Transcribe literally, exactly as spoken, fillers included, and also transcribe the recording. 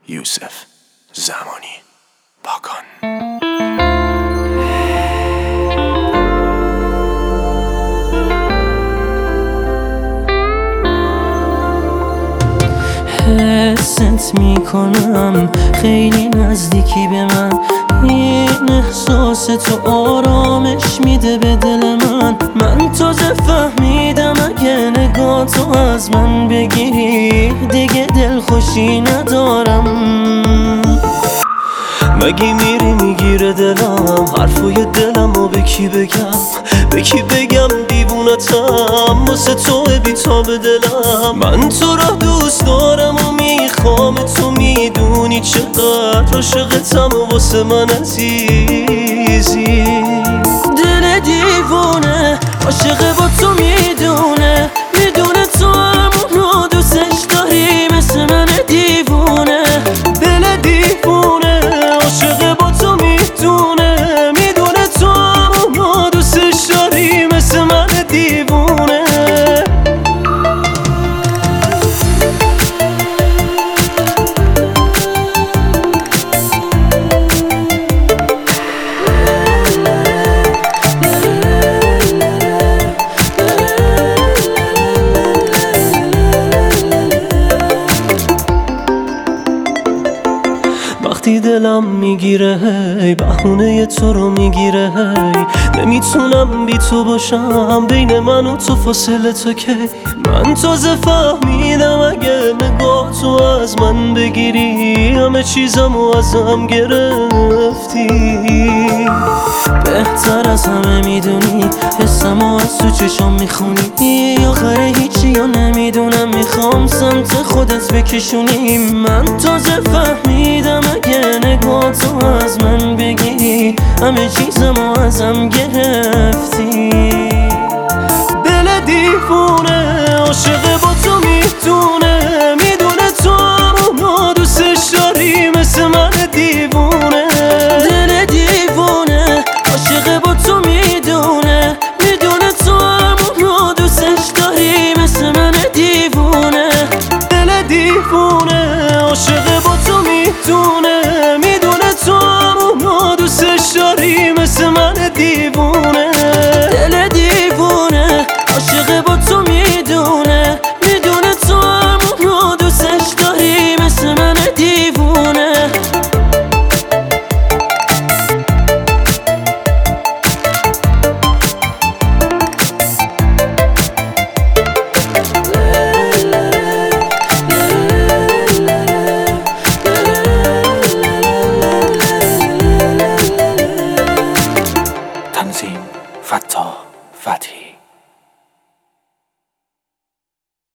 یوسف زمانی باکان. حست میکنم خیلی نزدیکی به من، این احساس تو آرامش میده به دل من. من تازه فهمیدم اگه نگاه تو از من بگیری دیگه دلخوشی ندارم. مگه میری میگیره دلم حرفای دلم و به کی بگم، به کی بگم دیوونتم واسه تو بی تا به دلم. من تو را دوست دارم و میخوام، تو میدونی چقدر عاشقتم و واسه من عزیزی. دل دیوونه عاشق با تو میدونه، میدونه تو همونو دوستش داری مثل من دیوونه. دل دیوونه عاشق با تو میدونه، میدونه تو همونو دوستش داری مثل من دیوونه. وقتی دلم میگیره هی بهونه تو رو میگیره هی، نمیتونم بی تو باشم، بین من و تو فاصله تا کی. من تازه فهمیدم اگه نگاه تو از من بگیری همه چیزمو ازم گرفتی. بهتر از همه میدونی حسمو از تو چشام میخونی، آخر هیچی یا نمیدونم میخوام سمت خودت بکشونی. من تازه فهمیدم اگه نگاه تو از من بگیری همه چیزمو ازم گرفتی. دل دیوونه عاشق با تو میدونه، میدونه تو همونو دوستش داری مثل من دیوونه. دل دیوونه عاشق با تو میدونه، میدونه تو همونو دوستش داری مثل من دیوونه. دل دیوونه عاشق با تو میدونه، میدونه تو همونو دوستش داری مثل من دیوونه. دل دیوونه عاشق با تو میدونه، میدونه تو همونو دوستش داری مثل من دیوونه. تنظیم: فتاح فتحی.